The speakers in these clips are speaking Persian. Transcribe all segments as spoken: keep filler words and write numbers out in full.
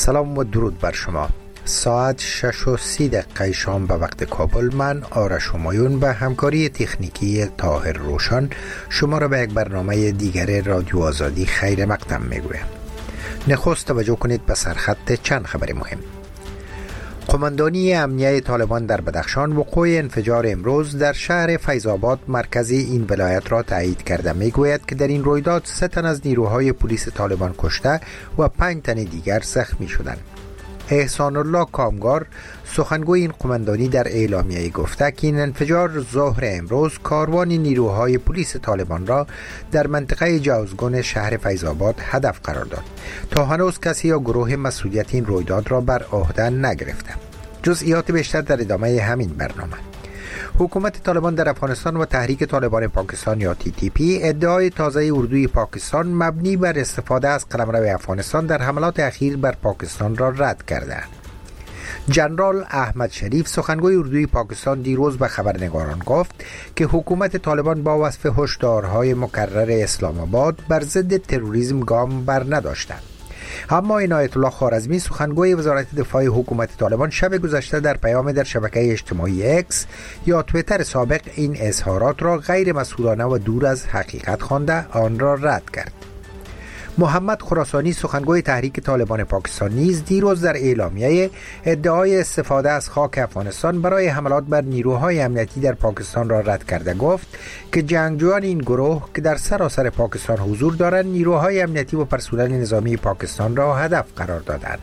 سلام و درود بر شما. ساعت شش و سی دقیقه شام به وقت کابل، من آرش همایون به همکاری تکنیکی طاهر روشن شما را به یک برنامه دیگر رادیو آزادی خیر مقدم میگویم. نخست توجه کنید به سرخط چند خبر مهم. قماندانی امنیه طالبان در بدخشان وقوع انفجار امروز در شهر فیض آباد مرکز این ولایت را تایید کرده. میگوید که در این رویداد سه تن از نیروهای پلیس طالبان کشته و پنج تن دیگر زخمی شدند. احسان الله کامگار سخنگوی این قماندانی در اعلامیه گفته که این انفجار ظهر امروز کاروان نیروهای پلیس طالبان را در منطقه جوزگون شهر فیض آباد هدف قرار داد. تا هنوز کسی یا گروه مسئولیت این رویداد را بر عهده نگرفته. جزئیات بیشتر در ادامه همین برنامه. حکومت طالبان در افغانستان و تحریک طالبان پاکستان یا تی تی پی ادعای تازه اردوی پاکستان مبنی بر استفاده از قلمرو افغانستان در حملات اخیر بر پاکستان را رد کردند. جنرال احمد شریف سخنگوی اردوی پاکستان دیروز به خبرنگاران گفت که حکومت طالبان با وصف هشدارهای مکرر اسلام آباد بر ضد تروریسم گام بر نداشتند. اما عنایت الله خوارزمی سخنگوی وزارت دفاع حکومت طالبان شب گذشته در پیام در شبکه اجتماعی اکس یا توییتر سابق این اظهارات را غیر مسئولانه و دور از حقیقت خوانده آن را رد کرد. محمد خراسانی سخنگوی تحریک طالبان پاکستان نیز دیروز در اعلامیه ادعای استفاده از خاک افغانستان برای حملات بر نیروهای امنیتی در پاکستان را رد کرده. گفت که جنگجویان این گروه که در سراسر پاکستان حضور دارند نیروهای امنیتی و پرسنل نظامی پاکستان را هدف قرار دادند.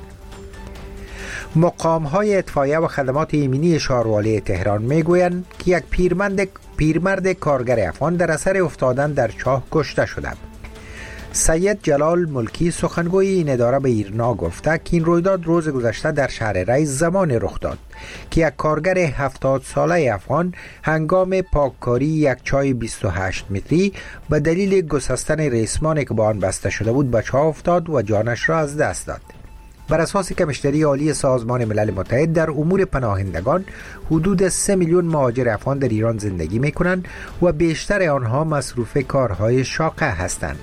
مقام‌های اطفائیه و خدمات ایمنی شهروالی تهران میگویند که یک پیرمرد پیرمرد کارگر افغان در اثر افتادن در چاه کشته شده. سید جلال ملکی سخنگوی این اداره به ایرنا گفته که این رویداد روز گذشته در شهر رئیس زمان رخ داد که یک کارگر هفتاد ساله افغان هنگام پاککاری یک چای بیست و هشت متری به دلیل گسستن ریسمانی که با آن بسته شده بود به چاه افتاد و جانش را از دست داد. بر اساس کمشنری عالی سازمان ملل متحد در امور پناهندگان حدود سه میلیون مهاجر افغان در ایران زندگی می‌کنند و بیشتر آنها مصروف کارهای شاقه هستند.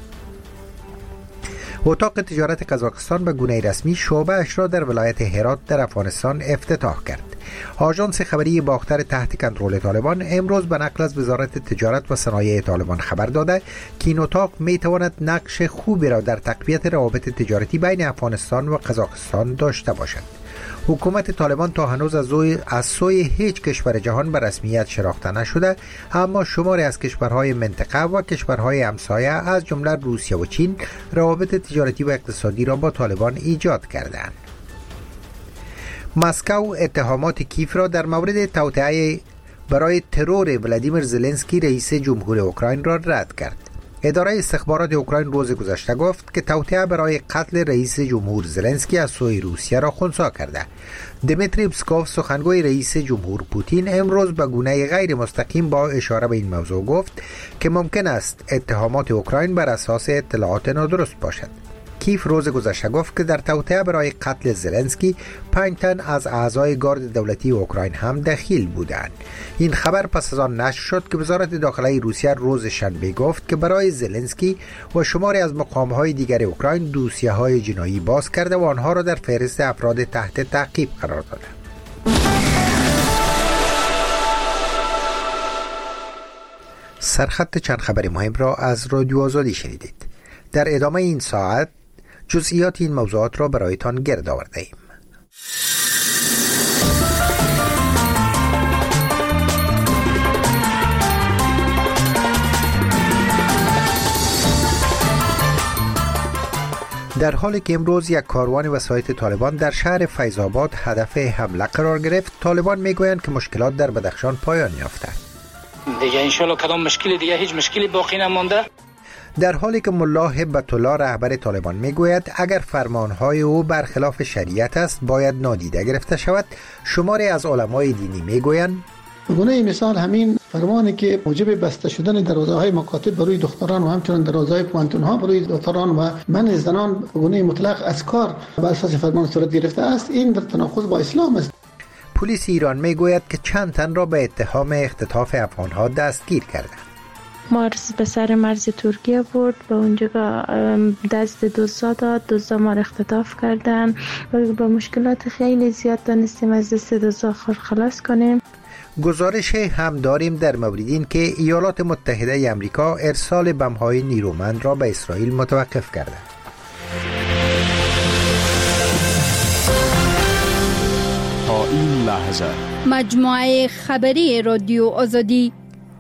اتاق تجارت قزاقستان به گونه رسمی شعبه اش را در ولایت هرات در افغانستان افتتاح کرد. آژانس خبری باختر تحت کنترل طالبان امروز به نقل از وزارت تجارت و صنایع طالبان خبر داده که این اتاق می تواند نقش خوبی را در تقویت روابط تجارتی بین افغانستان و قزاقستان داشته باشد. حکومت طالبان تا هنوز از سوی از سوی هیچ کشور جهان به رسمیت شناخته نشده، اما شماری از کشورهای منطقه و کشورهای همسایه از جمله روسیه و چین روابط تجارتی و اقتصادی را با طالبان ایجاد کردند. مسکو اتهامات کیف را در مورد توطئه برای ترور ولادیمیر زلنسکی رئیس جمهور اوکراین را رد کرد. اداره استخبارات اوکراین روز گذشته گفت که توطئه برای قتل رئیس جمهور زلنسکی از سوی روسیه را خنثی کرده. دمیتری پسکوف سخنگوی رئیس جمهور پوتین امروز به گونه غیر مستقیم با اشاره به این موضوع گفت که ممکن است اتهامات اوکراین بر اساس اطلاعات نادرست باشد. کیف روز گذشته گفت که در توطئه برای قتل زلنسکی پنج تن از اعضای گارد دولتی اوکراین هم دخیل بودند. این خبر پس از آن نشر شد که وزارت داخلی روسیه روز شنبه گفت که برای زلنسکی و شماری از مقام‌های دیگر اوکراین دوسیه‌های جنایی باز کرده و آنها را در فهرست افراد تحت تعقیب قرار داده. سرخط چند خبر مهم را از رادیو آزادی شنیدید. در ادامه این ساعت جزئیات این موضوعات را برایتان گرد آورده ایم. در حالی که امروز یک کاروان وسایط طالبان در شهر فیض آباد هدف حمله قرار گرفت، طالبان میگویند که مشکلات در بدخشان پایان یافته. دیگه انشالله کدام مشکلی دیگه هیچ مشکلی باقی نمانده. در حالی که ملا هبت الله رهبر طالبان میگوید اگر فرمانهای او برخلاف شریعت است باید نادیده گرفته شود، شماری از علمای دینی میگویند گونه مثال همین فرمانی که موجب بسته شدن دروازه‌های مکاتب برای دختران و همچنین دروازه‌های پوانتون‌ها برای دختران و منع زنان گونه مطلق از کار بر اساس فرمان صورت گرفته است، این در تناقض با اسلام است. پلیس ایران میگوید که چند تن را به اتهام اختطاف افغان‌ها دستگیر کرده. ما به سر مرز ترکیه برد، به اونجا دست دوستا داد، دوستا ما را اختطاف کردن و با مشکلات خیلی زیاد دانستیم از دست دوستا خلاص کنیم. گزارش هم داریم در مورد این که ایالات متحده امریکا ارسال بم‌های نیرومند را به اسرائیل متوقف کرده. تا این لحظه مجموعه خبری رادیو آزادی.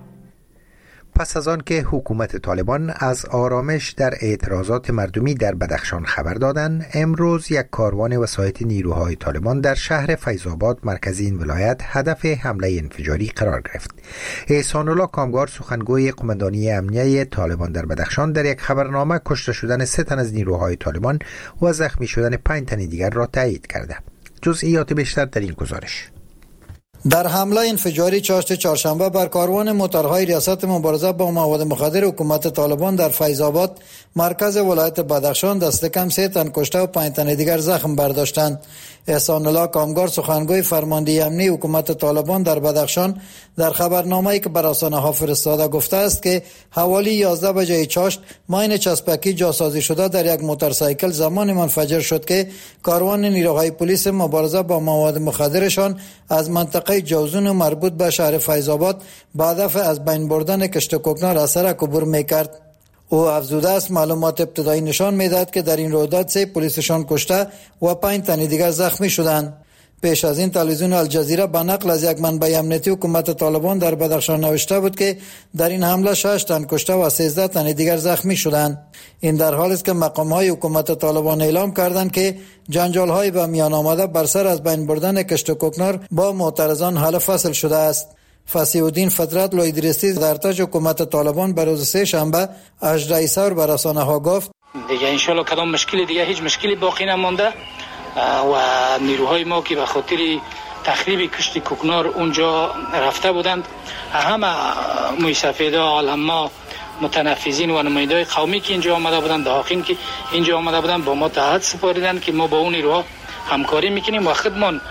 پس از آن که حکومت طالبان از آرامش در اعتراضات مردمی در بدخشان خبر دادند، امروز یک کاروان وسایط نیروهای طالبان در شهر فیض‌آباد مرکز این ولایت هدف حمله انفجاری قرار گرفت. احسان الله کامگار سخنگوی قماندانی امنیه طالبان در بدخشان در یک خبرنامه کشته شدن سه تن از نیروهای طالبان و زخمی شدن پنج تن دیگر را تایید کرده. جزئیات بیشتر در این گزارش. در حمله انفجاری چاشت چهارشنبه بر کاروان موتورهای ریاست مبارزه با مواد مخدر حکومت طالبان در فیض‌آباد مرکز ولایت بدخشان دست کم سه تن کشته و پنج تن دیگر زخم برداشتند. احسان الله کامگار سخنگوی فرماندهی امنی حکومت طالبان در بدخشان در خبرنامه‌ای که بر رسانه‌ها فرستاده گفته است که حوالی یازده بجه چاشت ماین چسبکی جاسازی شده در یک موتورسایکل زمان منفجر شد که کاروان نیروهای پلیس مبارزه با مواد مخدرشان از منطقه جوزون مربوط به شهر فیض‌آباد با هدف از بین بردن کشت کوکنار از سرک عبور می‌کرد. او افزوده است معلومات ابتدایی نشان می‌دهد که در این رویداد سه پلیسشان کشته و پنج تن دیگر زخمی شدند. پیش از این تلویزیون الجزیره به نقل از یک منبع امنیتی حکومت طالبان در بدخشان نوشته بود که در این حمله شش تن کشته و سیزده تن دیگر زخمی شدند. این در حالی است که مقام‌های حکومت طالبان اعلام کردند که جنجال‌های به میان آمده بر سر از بین بردن کشت کوکنار با معترضان حل فصل شده است. فصیح الدین فطرت لویدرستی در ارتش حکومت طالبان به روز سه شنبه هجده ثور به رسانه‌ها گفت دیگه ان شاء الله کدام مشکلی دیگه هیچ مشکلی باقی نمانده و نیروهای ما که به خاطر تخریب کشت کوکنار اونجا رفته بودند، همه موی سفیدا عالما متنفذین و نماینده‌های قومی که اینجا آمده بودند، دهاقین که اینجا آمده بودند با ما تعهد سپاریدند که ما با اون نیروها همکاری میکنیم و خودمان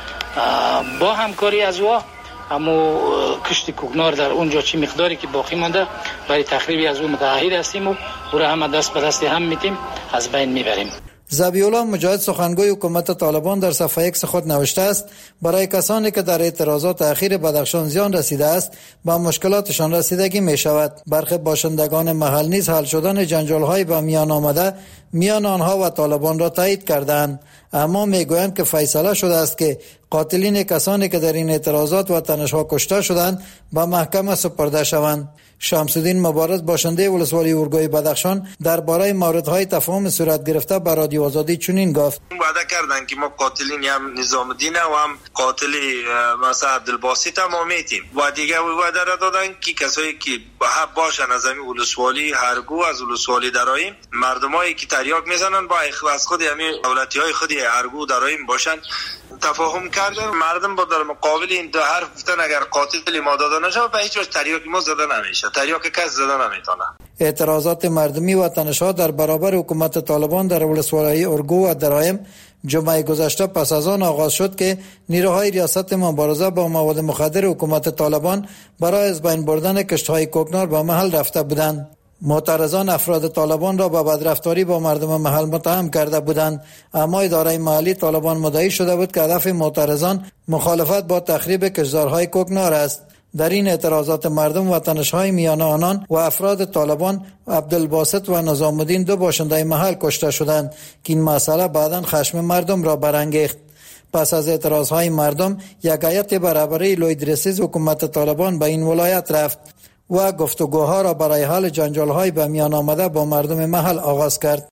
با همکاری از وا اما کشت کوکنار در اونجا چی مقداری که باقی مانده برای تخریبی از اون متعهد هستیم و او را هم دست به دست هم میتیم از بین میبریم. ذبیح الله مجاهد سخنگوی حکومت طالبان در صفحه ایکس خود نوشته است برای کسانی که در اعتراضات اخیر بدخشان زیان رسیده است با مشکلاتشان رسیدگی می شود. برخی باشندگان محل نیز حل شدن جنجال‌های با میان آمده میان آنها و طالبان را تایید کردند، اما میگویند که فیصله شده است که قاتلین کسانی که در این اعتراضات و تنش‌ها کشته شدند به محکمه سپرده شوند. شمس الدین مبارز باشنده ولسوالی اورگوی بدخشان درباره موردهای تفاهم صورت گرفته به رادیو آزادی چنین گفت: وعده کردن که ما قاتلین هم نظام الدین و هم قاتل مثلا عبدالباسط هم میتیم و دیگه وعده را دادن که کسایی که باشن از همین ولسوالی هرگو از ولسوالی درایم مردمایی که تریاک میزنن با از خود همین دولتی‌های خودی هرگو درایم باشن تفاهم کردن. مردم با در مقابل این دو حرف گفتن اگر قاتل ما داده نشه به هیچ وجه تریاک ما زده نمیشه، تریاک کس زده نمیتونه. اعتراضات مردمی و تنش‌ها در برابر حکومت طالبان در ولسوالی اورگو و درایم جمعه گذشته پس از آن آغاز شد که نیروهای ریاست مبارزه با مواد مخدر حکومت طالبان برای از بین بردن کشت‌های کوکنار به محل رفته بودند. معترضان افراد طالبان را با بدرفتاری با مردم محل متهم کرده بودند، اما اداره محلی طالبان مدعی شده بود که هدف معترضان مخالفت با تخریب کشتزارهای کوکنار است. در این اعتراضات مردم و تنش‌های میان آنان و افراد طالبان عبدالباسط و نظام الدین دو باشنده محل کشته شدند که این مسئله بعداً خشم مردم را برانگیخت. پس از اعتراضهای مردم یک هیئت برابری لویدرسیز حکومت طالبان به این ولایت رفت و گفتگوها را برای حل جنجال‌های به میان آمده با مردم محل آغاز کرد.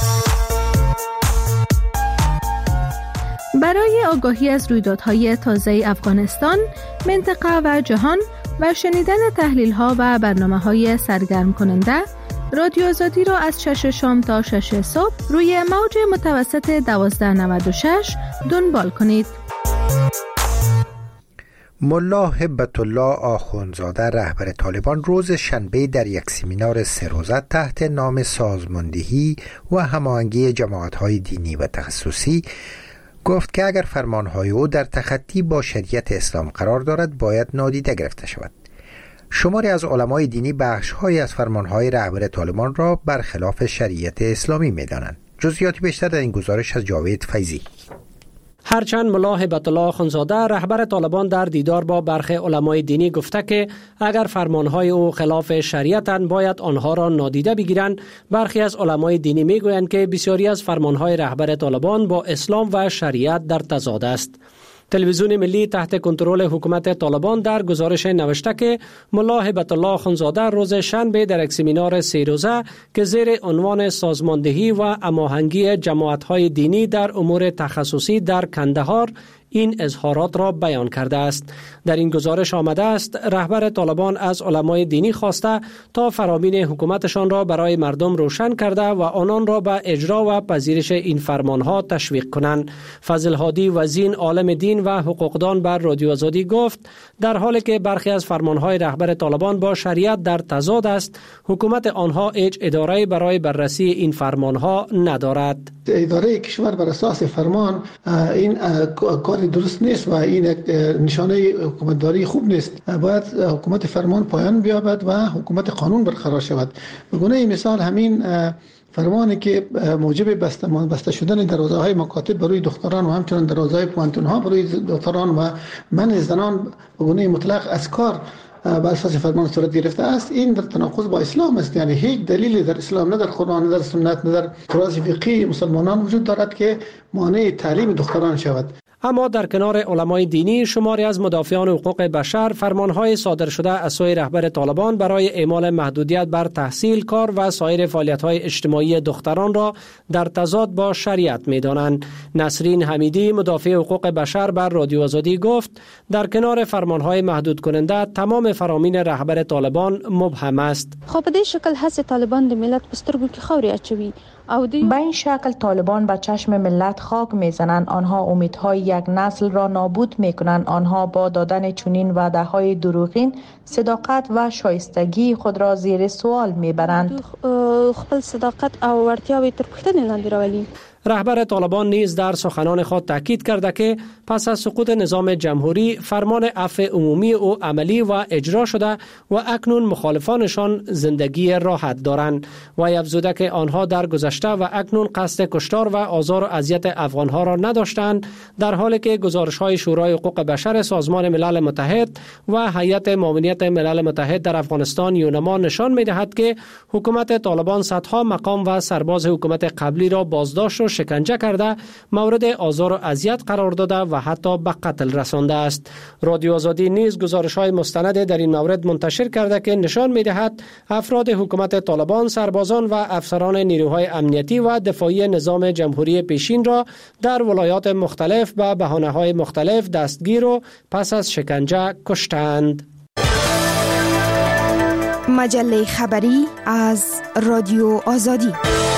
برای آگاهی از رویدادهای تازه افغانستان، منطقه و جهان و شنیدن تحلیل‌ها و برنامه‌های سرگرم کننده، رادیو آزادی را از شش شام تا شش صبح روی موج متوسط دوازده نود و شش دنبال کنید. ملا هبت الله آخوندزاده رهبر طالبان روز شنبه در یک سمینار سه روزه تحت نام سازماندهی و هماهنگی جماعت‌های دینی و تخصصی گفت که اگر فرمانهای او در تخطی با شریعت اسلام قرار دارد باید نادیده گرفته شود. شماری از علمای دینی بخش‌هایی از فرمانهای رهبر طالبان را برخلاف شریعت اسلامی می‌دانند. جزئیات بیشتر در این گزارش از جاوید فیضی. هرچند ملا هبت الله اخوندزاده رهبر طالبان در دیدار با برخی علمای دینی گفته که اگر فرمانهای او خلاف شریعتند باید آنها را نادیده بگیرند، برخی از علمای دینی میگویند که بسیاری از فرمانهای رهبر طالبان با اسلام و شریعت در تضاد است. تلویزیون ملی تحت کنترل حکومت طالبان در گزارش نوشته که ملا هبت الله اخوندزاده روز شنبه در یک سمینار سه روزه که زیر عنوان سازماندهی و هماهنگی جماعت‌های دینی در امور تخصصی در کندهار این اظهارات را بیان کرده است. در این گزارش آمده است رهبر طالبان از علمای دینی خواسته تا فرامین حکومتشان را برای مردم روشن کرده و آنان را به اجرا و پذیرش این فرمانها تشویق کنند. فضل هادی وزین عالم دین و حقوقدان بر رادیو آزادی گفت در حالی که برخی از فرمانهای رهبر طالبان با شریعت در تضاد است، حکومت آنها هیچ اداره برای بررسی این فرمانها ندارد. اداره کشور بر اساس فرمان این کار درست نیست و این نشانه حکومتداری خوب نیست. باید حکومت فرمان پایان بیابد و حکومت قانون برقرار شود. به گونه مثال همین فرمانی که موجب بسته بسته شدن دروازه‌های مکاتب برای دختران و همچنین دروازه‌های پوانتون‌ها برای دختران و منع زنان به گونه مطلق از کار بر اساس فرمان صورت گرفته است، این در تناقض با اسلام است. یعنی هیچ دلیلی در اسلام، نه در قرآن، نه در سنت، نه در تراث فقهی مسلمانان وجود دارد که مانع تعلیم دختران شود. اما در کنار علمای دینی، شماری از مدافعان حقوق بشر فرمانهای صادر شده از سوی رهبر طالبان برای اعمال محدودیت بر تحصیل، کار و سایر فعالیت‌های اجتماعی دختران را در تضاد با شریعت می‌دانند. نسرین حمیدی مدافع حقوق بشر بر رادیو آزادی گفت در کنار فرمانهای محدود کننده تمام فرامین رهبر طالبان مبهم است. خو په دې شکل هڅه طالبان د ملت په سترګو کې خاورې اچوي. به این شکل طالبان به چشم ملت خاک میزنند. آنها امیدهای یک نسل را نابود میکنند. آنها با دادن چنین وعده‌های دروغین صداقت و شایستگی خود را زیر سوال میبرند. خپل صداقت او وړتیاوې تر پوښتنې لاندې راولي. رهبر طالبان نیز در سخنان خود تاکید کرده که پس از سقوط نظام جمهوری فرمان عفو عمومی او عملی و اجرا شده و اکنون مخالفانشان زندگی راحت دارند و افزوده که آنها در گذشته و اکنون قصد کشتار و آزار و اذیت افغانها را نداشتند، در حالی که گزارش‌های شورای حقوق بشر سازمان ملل متحد و هیئت معاونیت ملل متحد در افغانستان یونما نشان می‌دهد که حکومت طالبان صدها مقام و سرباز حکومت قبلی را بازداشت و شکنجه کرده، مورد آزار و اذیت قرار داده و حتی به قتل رسانده است. رادیو آزادی نیز گزارش‌های مستند در این مورد منتشر کرده که نشان می‌دهد افراد حکومت طالبان، سربازان و افسران نیروهای امنیتی و دفاعی نظام جمهوری پیشین را در ولایات مختلف به بهانه‌های مختلف دستگیر و پس از شکنجه کشتند. مجله خبری از رادیو آزادی.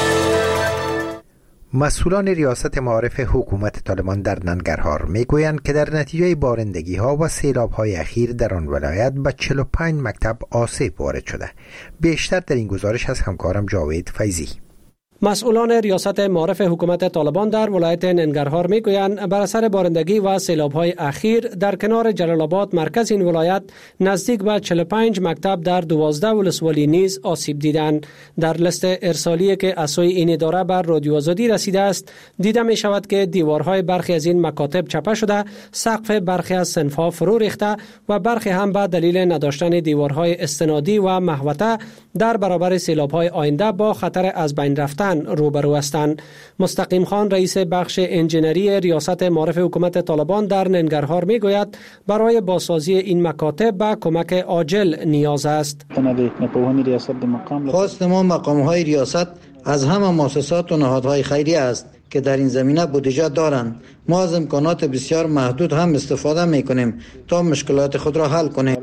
مسئولان ریاست معارف حکومت طالبان در ننگرهار میگویند که در نتیجه بارندگی ها و سیلاب های اخیر در آن ولایت به چهل و پنج مکتب آسیب وارد شده. بیشتر در این گزارش از همکارم جاوید فیضی. مسئولان ریاست معارف حکومت طالبان در ولایت ننگرهار میگویند بر اثر بارندگی و سیلاب‌های اخیر در کنار جلال آباد مرکز این ولایت نزدیک به چهل و پنج مکتب در دوازده ولسوالی نیز آسیب دیدند. در لیست ارسالی که از سوی این اداره بر رادیو آزادی رسیده است دیده می شود که دیوارهای برخی از این مکاتب چپه شده، سقف برخی از صنف‌ها فرو ریخته و برخی هم به دلیل نداشتن دیوارهای استنادی و محوطه در برابر سیلاب‌های آینده با خطر از بین رفتن روبرو هستند. مستقیم خان رئیس بخش انجینری ریاست معارف حکومت طالبان در ننگرهار میگوید برای بازسازی این مکاتب به کمک عاجل نیاز است. خواست ما مقام‌های ریاست از همه مؤسسات و نهادهای خیریه است که در این زمینه بودجه دارند. ما از امکانات بسیار محدود هم استفاده میکنیم تا مشکلات خود را حل کنیم.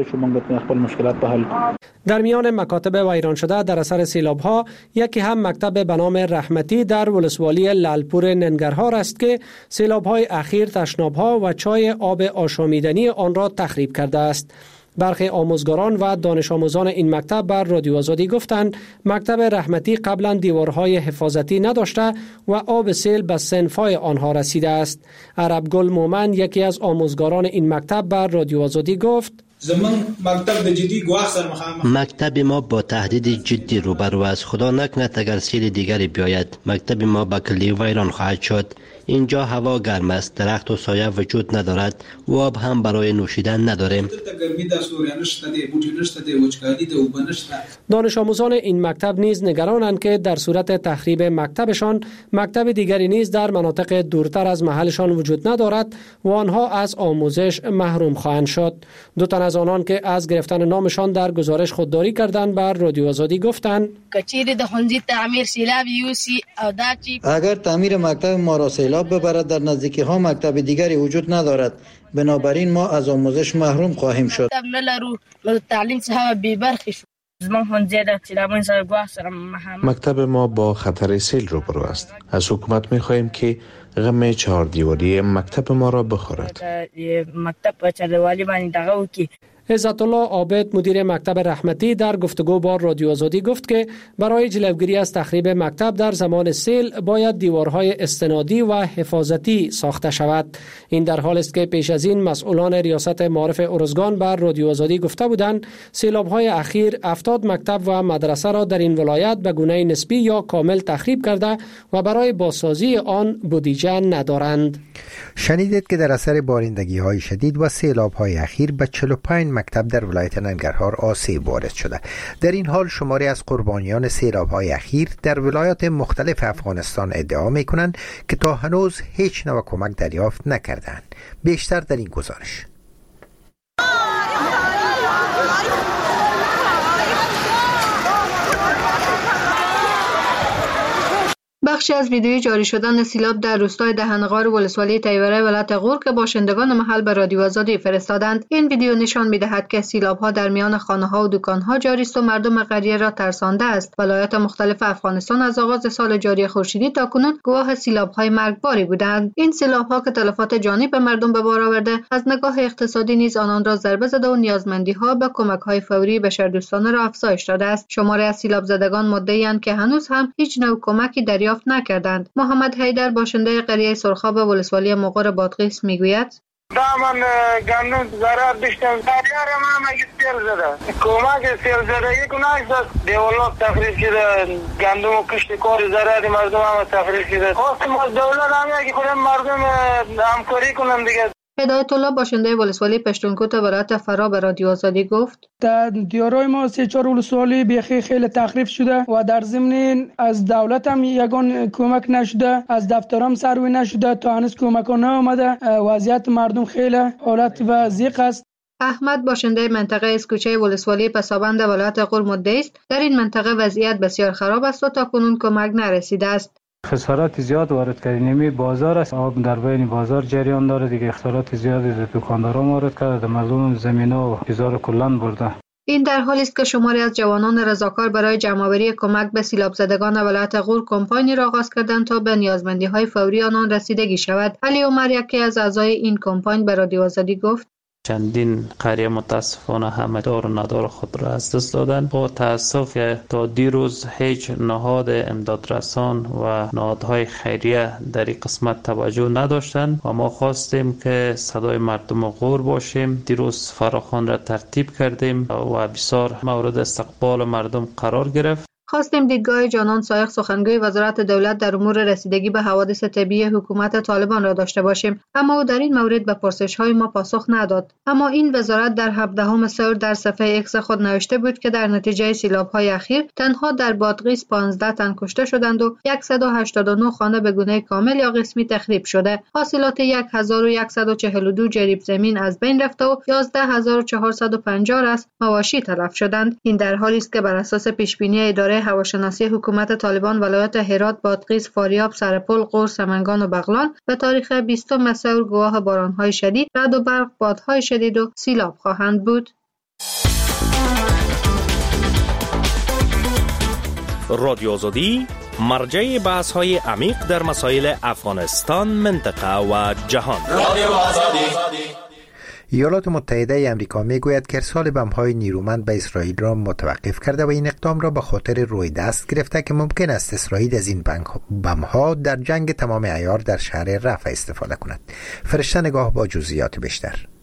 در میان مکاتب ویران شده در اثر سیلاب ها یکی هم مکتب به نام رحمتی در ولسوالی لالپور ننگرهار است که سیلاب های اخیر تشناب ها و چای آب آشامیدنی آن را تخریب کرده است. برخی آموزگاران و دانش آموزان این مکتب بر رادیو آزادی گفتند مکتب رحمتی قبلا دیوارهای حفاظتی نداشته و آب سیل به صنف‌های آنها رسیده است. عرب گل مومن یکی از آموزگاران این مکتب بر رادیو آزادی گفت زمان مکتب جدی گواه سر مخامخ. مکتب ما با تهدید جدی روبرو است. خدا نکند اگر سیل دیگری بیاید مکتب ما به کلی ویران خواهد شد. اینجا هوا گرم است، درخت و سایه وجود ندارد و آب هم برای نوشیدن نداریم. دانش آموزان این مکتب نیز نگرانند که در صورت تخریب مکتبشان مکتب دیگری نیز در مناطق دورتر از محلشان وجود ندارد و آنها از آموزش محروم خواهند شد. دو تن از آنان که از گرفتن نامشان در گزارش خودداری کردند بر رادیو آزادی گفتند اگر تعمیر مکتب ما را سیلاب ببرد در نزدیکی ها مکتب دیگری وجود ندارد، بنابراین ما از آموزش محروم خواهیم شد. مکتب ما با خطر سیل روبرو است. از حکومت می خواهیم که غم چهار دیواری مکتب ما را بخورد. عزت الله عابد مدیر مکتب رحمتی در گفتگو با رادیو آزادی گفت که برای جلوگیری از تخریب مکتب در زمان سیل باید دیوارهای استنادی و حفاظتی ساخته شود. این در حال است که پیش از این مسئولان ریاست معارف ارزگان بر رادیو آزادی گفته بودند سیلاب‌های اخیر هفتاد مکتب و مدرسه را در این ولایت به گونه نسبی یا کامل تخریب کرده و برای بازسازی آن بودجه ندارند. شنیدید که در اثر بارندگی‌های شدید و سیلاب‌های اخیر به چهل و پنج مکتب در ولایت ننگرهار آسیب وارد شده. در این حال شماری از قربانیان سیلاب‌های اخیر در ولایات مختلف افغانستان ادعا می‌کنند که تا هنوز هیچ نوع کمک دریافت نکردند. بیشتر در این گزارش. بخشی از ویدیوی جاری شدن سیلاب در روستای دهنغار ولسوالی تیوره ولایت غور که باشندگان محل به رادیو آزادی فرستادند. این ویدیو نشان می‌دهد که سیلاب‌ها در میان خانه‌ها و دکان‌ها جاری است و مردم قریه را ترسانده است. ولایات مختلف افغانستان از آغاز سال جاری خورشیدی تاکنون گواه سیلاب‌های مرگباری بودند. این سیلاب‌ها که تلفات جانی به مردم به بار آورده، از نگاه اقتصادی نیز آنان را ضربه زده و نیازمندی‌ها به کمک‌های فوری بشردوستانه را افزایش داده است. شماری از سیلاب زدگان مدعی‌اند که هنوز هم هیچ نوع کمکی دریافت نکردند. محمد حیدر باشنده قریه سرخاب ولسوالی مغور بادغیس میگوید دامن گندم زرار داشتم دیار ما مگه سیل زده کمک سیل زده یک نایست دولت تخریب کرده گندم و کشت کار زرار مردم هم تخریب کرده خواستم از دولت هم که کنم مردم همکاری کنم دیگه. هدایت الله باشنده ولسوالی پشتونکوت ولایت فرا به رادیو آزادی گفت در دیارای ما سه چهار ولسوالی بیخی خیلی تخریب شده و در ضمن از دولت هم یگان کمک نشده، از دفترم سروی نشده، تا هنوز کمک نیامده. وضعیت مردم خیلی حالت و ضیق است. احمد باشنده منطقه اسکوچه ولسوالی پسابند ولایت غور مدعی است در این منطقه وضعیت بسیار خراب است و تاکنون کمک نرسیده است. خسارات زیاد وارد کردیم. بازار است، آب در بین بازار جریان داره دیگه. خسارات زیادی از دکانداران وارد کرده، مردم زمینا و هزار کلان برده. این در حالی است که شماری از جوانان رضاکار برای جمع‌آوری کمک به سیلاب زدگان ولایت غور کمپانی را آغاز کردند تا به نیازمندی‌های فوری آنان رسیدگی شود. علی عمر یکی از اعضای این کمپانی به رادیو آزادی گفت چندین قریه متاسفانه همه دار و ندار خود را از دست دادند. با تاسف که تا دیروز هیچ نهاد امدادرسان و نهادهای خیریه در این قسمت توجه نداشتند و ما خواستیم که صدای مردم غور باشیم. دیروز فراخوان را ترتیب کردیم و بسیار مورد استقبال مردم قرار گرفت. خواستیم دیدگاه جانان سایق سخنگوی وزارت دولت در امور رسیدگی به حوادث طبیعی حکومت طالبان را داشته باشیم، اما او در این مورد به پرسش‌های ما پاسخ نداد. اما این وزارت در هفدهم سور در صفحه ایکس خود نوشته بود که در نتیجه سیلاب‌های اخیر تنها در بادغیس پانزده تن کشته شدند و صد و هشتاد و نه خانه به گونه کامل یا قسمی تخریب شده. حاصلات هزار و صد و چهل و دو جریب زمین از بین رفته و یازده هزار و چهارصد و پنجاه از مواشی تلف شدند. این در حالی است که بر اساس پیش‌بینی اداره هواشناسی حکومت طالبان ولایت هرات، بادغیس، فاریاب، سرپل، غور، سمنگان و بغلان به تاریخ بیستم سور گواه باران‌های شدید، رعد و برق، بادهای شدید و سیلاب خواهند بود. رادیو آزادی مرجع بحث‌های عمیق در مسائل افغانستان، منطقه و جهان. رادیو آزادی. ایالات متحده امریکا میگوید که ارسال بم‌های نیرومند به اسرائیل را متوقف کرده و این اقدام را به خاطر روی دست گرفته که ممکن است اسرائیل از این بم‌ها در جنگ تمام عیار در شهر رفح استفاده کند. فرشته نگاه با جزئیات بیشتر.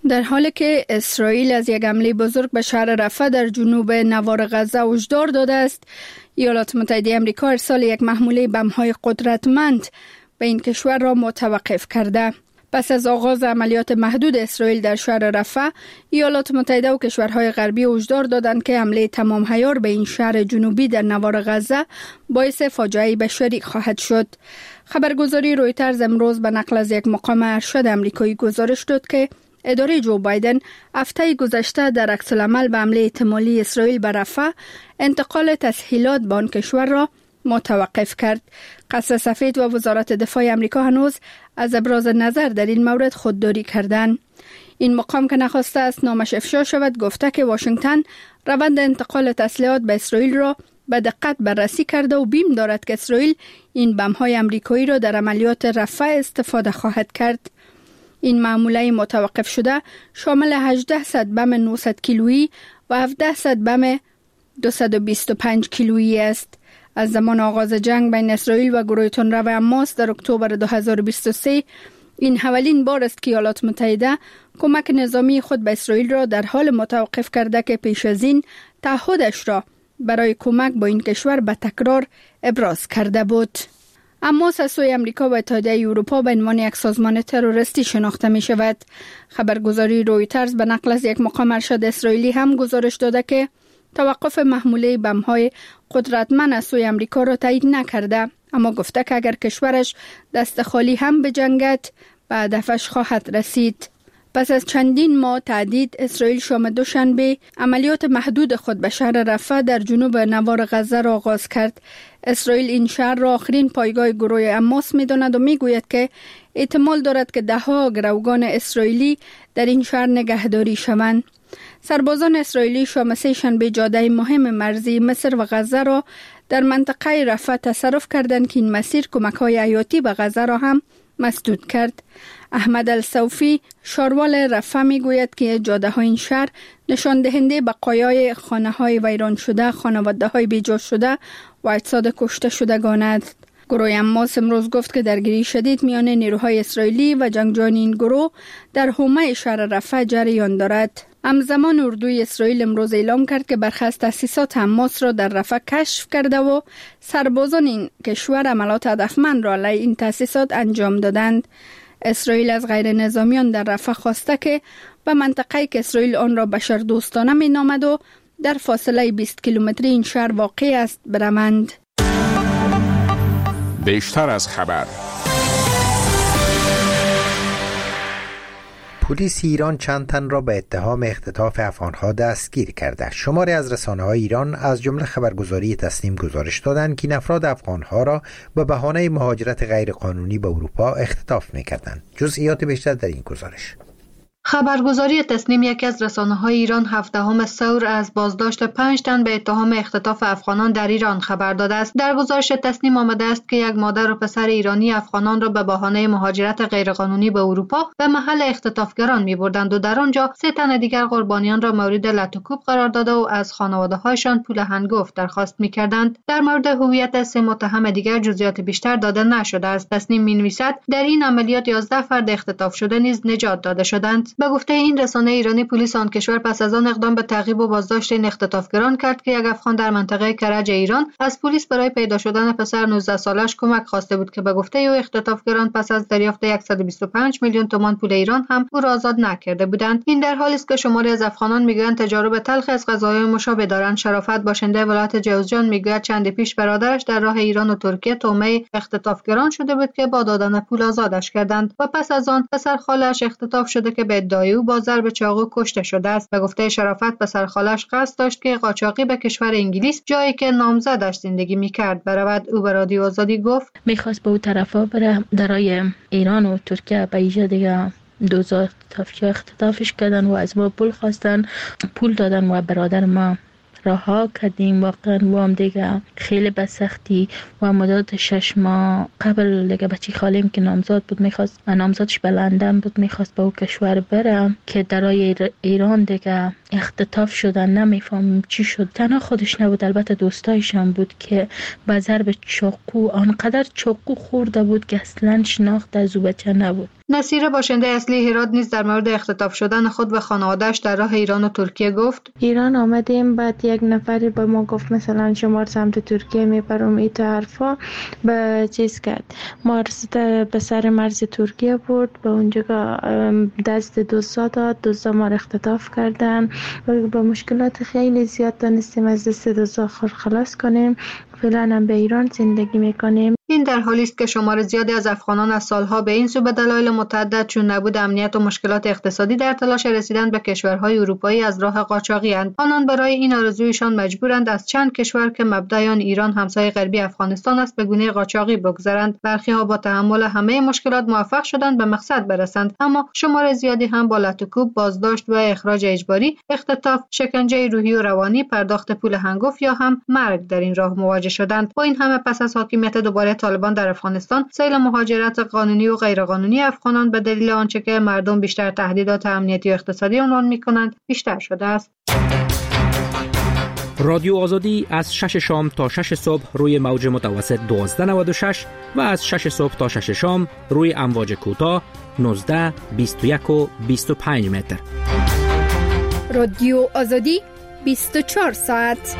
در حالی که اسرائیل از یک حمله بزرگ به شهر رفح در جنوب نوار غزه هشدار داده است، ایالات متحده آمریکا ارسال یک محموله بم‌های قدرتمند به این کشور را متوقف کرده. پس از آغاز عملیات محدود اسرائیل در شهر رفح، ایالات متحده و کشورهای غربی هشدار دادند که حمله تمام عیار به این شهر جنوبی در نوار غزه باعث فاجعه بشری خواهد شد. خبرگزاری رویترز امروز به نقل از یک مقام ارشد آمریکایی گزارش داد که اداره جو بایدن هفته گذشته در عکس‌العمل به حمله احتمالی اسرائیل به رفح انتقال تسهیلات به آن کشور را متوقف کرد. قصر سفید و وزارت دفاع آمریکا هنوز از ابراز نظر در این مورد خودداری کردند. این مقام که نخواسته است نامش افشا شود گفته که واشنگتن روند انتقال تسلیحات به اسرائیل را به دقت بررسی کرده و بیم دارد که اسرائیل این بم‌های آمریکایی را در عملیات رفح استفاده خواهد کرد. این معموله متوقف شده شامل هجده بم نهصد کیلویی و هفده بم دویست و بیست و پنج کیلویی است. از زمان آغاز جنگ بین اسرائیل و گروه تندرو حماس در اکتبر دو هزار و بیست و سه این اولین بار است که ایالات متحده کمک نظامی خود به اسرائیل را در حال متوقف کرده که پیش از این تعهدش را برای کمک با این کشور به تکرار ابراز کرده بود. حماس از سوی آمریکا و اتحادیه اروپا به عنوان یک سازمان تروریستی شناخته می شود. خبرگزاری رویترز به نقل از یک مقام ارشد اسرائیلی هم گزارش داده که توقف محموله بم‌های قدرتمند از سوی آمریکا را تایید نکرده، اما گفته که اگر کشورش دست خالی هم بجنگد به هدفش خواهد رسید. پس از چندین ماه تهدید، اسرائیل شام دوشنبه عملیات محدود خود به شهر رفح در جنوب نوار غزه را آغاز کرد. اسرائیل این شهر را آخرین پایگاه گروه حماس می‌داند و می‌گوید که احتمال دارد که ده‌ها گروگان اسرائیلی در این شهر نگهداری شوند. سربازان اسرائیلی شام سه شنبه جاده مهم مرزی مصر و غزه را در منطقه رفح تصرف کردند که این مسیر کمک‌های حیاتی به غزه را هم مسدود کرد. احمد الصوفی شاروال رفح میگوید که جاده های این شهر نشان دهنده بقایای خانه های ویران شده، خانواده های بیجا شده و اجساد کشته شدگان است. گروه حماس امروز گفت که درگیری شدید میان نیروهای اسرائیلی و جنگجویان این گروه در حومه شهر رفح جریان دارد. همزمان اردوی اسرائیل امروز اعلام کرد که برخی از تأسیسات حماس را در رفح کشف کرده و سربازان این کشور عملات هدفمند را علیه این تأسیسات انجام دادند. اسرائیل از غیر نظامیان در رفح خواسته که به منطقه‌ای که اسرائیل آن را بشردوستانه می‌نامد و در فاصله بیست کیلومتری این شهر واقع است بروند. بیشتر از خبر. پلیس ایران چند تن را به اتهام اختطاف افغان‌ها دستگیر کرده. شماری از رسانه‌های ایران از جمله خبرگزاری تسنیم گزارش دادند که این افراد افغان‌ها را به بهانه مهاجرت غیرقانونی به اروپا اختطاف می‌کردند. جزئیات بیشتر در این گزارش. خبرگزاری تسنیم یکی از رسانه‌های ایران هفدهم ثور از بازداشت پنج تن به اتهام اختطاف افغانان در ایران خبر داده است. در گزارش تسنیم آمده است که یک مادر و پسر ایرانی افغانان را به بهانه مهاجرت غیرقانونی به اروپا به محل اختطافگران می‌بردند و در آنجا سه تن دیگر قربانیان را مورد لط و کوب قرار داده و از خانواده‌هایشان پول هنگفت درخواست می‌کردند. در مورد هویت سه متهم دیگر جزئیات بیشتر داده نشده است. تسنیم می‌نویسد در این عملیات یازده فرد اختطاف شده نیز نجات داده شدند. به گفته این رسانه ایرانی، پلیس آن کشور پس از آن اقدام به تعقیب و بازداشت این اختطافگران کرد که یک افغان در منطقه کرج ایران از پلیس برای پیدا شدن پسر نوزده سالش کمک خواسته بود که به گفته او اختطافگران پس از دریافت صد و بیست و پنج میلیون تومان پول ایران هم او را آزاد نکرده بودند. این در حالی است که شماری از افغانان میگویند تجارب تلخ از قضایای مشابه دارند. شرافت باشنده ولایت جوزجان میگوید چند پیش برادرش در راه ایران و ترکیه تومه اختطافگران شده بود که با دادن پول آزادش کردند و پس از آن پسر خالش اختطاف شده که به ادعای او با ضرب چاقو کشته شده است. به گفته شرافت پسر خالش قصد داشت که قاچاقی به کشور انگلیس، جایی که نامزدش زندگی میکرد، برود. او به رادیو آزادی گفت میخواست به او طرفا بره درای ایران و ترکیه، به ایجا دیگه دوزار تفکیه اختطافش کردن و از ما پول خواستن، پول دادن و برادر ما رها کردیم. واقعا و هم دیگه خیلی به سختی و مدت شش ماه قبل دیگه بچی خالیم که نامزاد بود میخواست، نامزادش به لندن بود، میخواست به او کشور بره که درای ایران دیگه اختطاف شدن. نمیفهمم چی شد. تنها خودش نبود، البته دوستایش هم بود که با ضرب چاقو آنقدر چاقو خورده بود که اصلا شناخت از او بچه نبود. نصیره باشنده اصلی هرات نیز در مورد اختطاف شدن خود و خانواده‌اش در راه ایران و ترکیه گفت: ایران آمدیم، بعد یک نفری به ما گفت مثلا شما سمت ترکیه میبرم، این تا حرفا به چیز کرد. ما به سر مرز ترکیه برد، به اونجا دست دوستا داد، دوستا ما را اختطاف کردن و با مشکلات خیلی زیاد دانستیم از دست دوستا خلاص کنیم. فعلا هم به ایران زندگی میکنیم. این در حالی است که شمار زیادی از افغانان از سالها به این سو به دلایل متعدد چون نبود امنیت و مشکلات اقتصادی در تلاش رسیدن به کشورهای اروپایی از راه قاچاقی اند. آنان برای این آرزویشان مجبورند از چند کشور که مبدأ آن ایران همسایه غربی افغانستان است به گونه قاچاقی بگذرند. برخی ها با تحمل همه مشکلات موفق شدند به مقصد برسند، اما شمار زیادی هم با لط و کوب، بازداشت و اخراج اجباری، اختطاف، شکنجه روحی و روانی، پرداخت پول هنگفت یا هم مرگ در این راه مواجه شدند. با این همه پس از حاکمیت دوباره طالبان در افغانستان، سیل مهاجرت قانونی و غیرقانونی افغانان به دلیل آنچه که مردم بیشتر تهدیدات امنیتی و اقتصادی عنوان می‌کنند بیشتر شده است. رادیو آزادی از شش شام تا شش صبح روی موج متوسط دوازده نود و شش و از شش صبح تا شش شام روی امواج کوتاه نوزده، بیست و یک و بیست و پنج متر. رادیو آزادی بیست و چهار ساعت.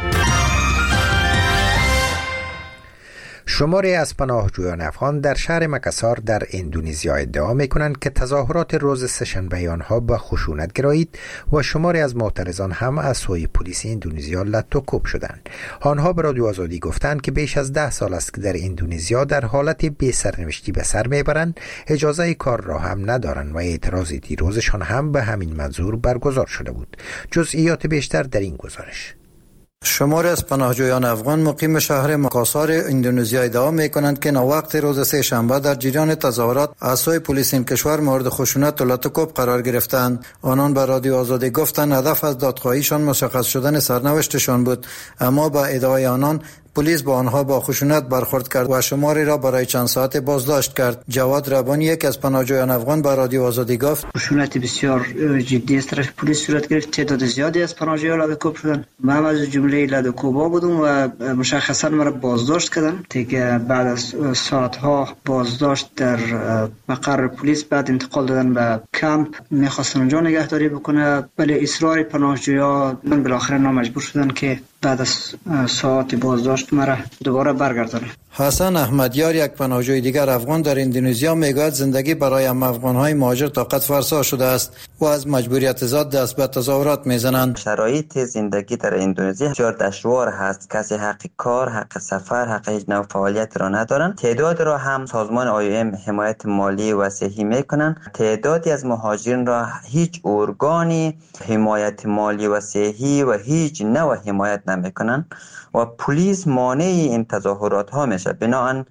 شماری از پناهجویان افغان در شهر مکاسار در اندونزیا ادعا می‌کنند که تظاهرات روز سه‌شنبه آنها به خشونت گرایید و شماری از معترضان هم از سوی پلیس اندونزیا لط و کوب شدند. آنها به رادیو آزادی گفتند که بیش از ده سال است که در اندونزیا در حالت بی سرنوشتی به سر میبرند، اجازه کار را هم ندارند و اعتراض دیروزشان هم به همین منظور برگزار شده بود. جزئیات بیشتر در این گزارش. شماری از پناهجویان افغان مقیم شهر مکاسار اندونزیا ادعا می‌کنند که وقت روز سه شنبه در جریان تظاهرات از سوی پلیس این کشور مورد خشونت و لط و کوب قرار گرفتند. آنان به رادیو آزادی گفتند هدف از دادخواهیشان مشخص شدن سرنوشتشان بود، اما با ادعای آنان پلیس با آنها با خشونت برخورد کرد و شماری را برای چند ساعت بازداشت کرد. جواد ربانی یک از پناهجویان افغان به رادیو آزادی گفت: خشونت بسیار جدی از طرف پلیس صورت گرفت. تعداد زیادی از پناهجویان لده‌کوب شدند. من از جمله لده‌کوبا بودم و مشخصا مرا بازداشت کردند. دیگه بعد از ساعتها بازداشت در مقر پلیس بعد انتقال دادن به کمپ. می‌خواستن اونجا نگهداری بکنه، ولی اصرار پناهجویان من بالاخره نامجبور شدن که بعد از ساعت بازداشت مرا دوباره برگردانه. حسن احمدیار یک پناهجوی دیگر افغان در اندونزیا میگوید زندگی برای هم افغان‌های مهاجر طاقت فرسا شده است و از مجبوریت ذات دست به تظاهرات میزنند. شرایط زندگی در اندونزیا بسیار دشوار هست. کسی حق کار، حق سفر، حق هیچ نوع فعالیت را ندارند. تعداد را هم سازمان آی ام حمایت مالی و صحی میکنند. تعدادی از مهاجرین را هیچ ارگانی حمایت مالی و صحی و هیچ نوع حمایت نمیکنند و پلیس مانع این تظاهرات ها میشه. بنابراین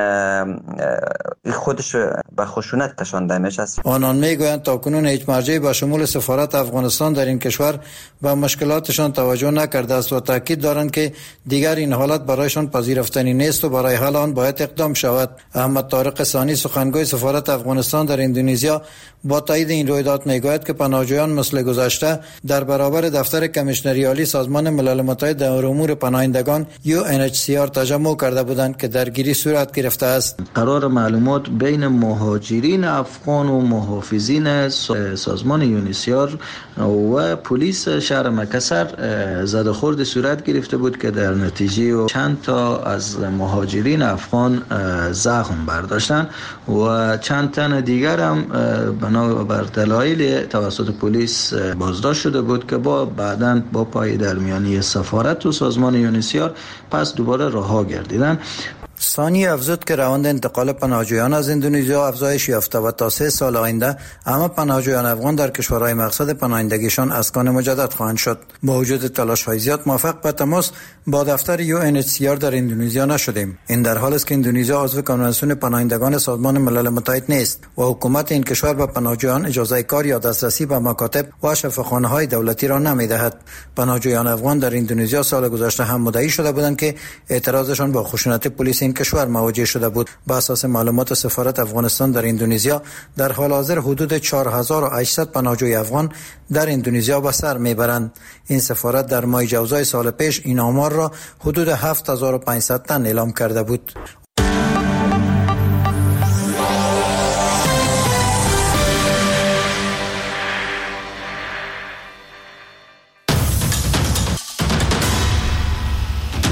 خودش به خشونت کشانده میشه. آنان میگویند تاکنون هیچ مرجعی به شمول سفارت افغانستان در این کشور به مشکلاتشان توجه نکرده است و تاکید دارند که دیگر این حالت برایشان پذیرفتنی نیست و برای حل آن باید اقدام شود. احمد طارق ثانی سخنگوی سفارت افغانستان در اندونزیا با تایید این رویداد میگوید که پناهجویان مثل گذشته در برابر دفتر کمیشنری عالی سازمان ملل متحد در امور پناهندگان یو ان اچ سی آر تجمع کرده بودند که درگیری صورت گرفته است. قرار معلومات بین مهاجرین افغان و محافظین سازمان یونیسیار و پلیس شهر مکاسر زد خورد صورت گرفته بود که در نتیجه چند تا از مهاجرین افغان زخم برداشتن و چند تن دیگر هم بنابر دلایل توسط پلیس بازداشت شده بود که با بعداً با پای درمیانی سفارت و سازمان یونیسیار پس دوباره رها گردیدن. ثانی افزود که روند انتقال پناهجویان از اندونزیا افزایش یافته و تا سه سال آینده اما پناهجویان افغان در کشورهای مقصد پناهندگیشان اسکان مجدد خواهند شد. با وجود تلاش‌های زیاد موفق به تماس با دفتر یو ان اچ سی آر در اندونزیا نشدیم. این در حالی است که اندونزیا عضو کنوانسیون پناهندگان سازمان ملل متحد نیست و حکومت این کشور به پناهجویان اجازه کار یا دسترسی به مکاتب و شفاخانه‌های دولتی را نمی‌دهد. پناهجویان افغان در اندونزیا سال گذشته هم مدعی شده بودند که اعتراضشان با خشونت پلیس این کشور مواجه شده بود. با اساس معلومات سفارت افغانستان در اندونزیا، در حال حاضر حدود چهار هزار و هشتصد پناهجوی افغان در اندونزیا به سر میبرند. این سفارت در ماه جوزای سال پیش این آمار را حدود هفت هزار و پانصد تن اعلام کرده بود.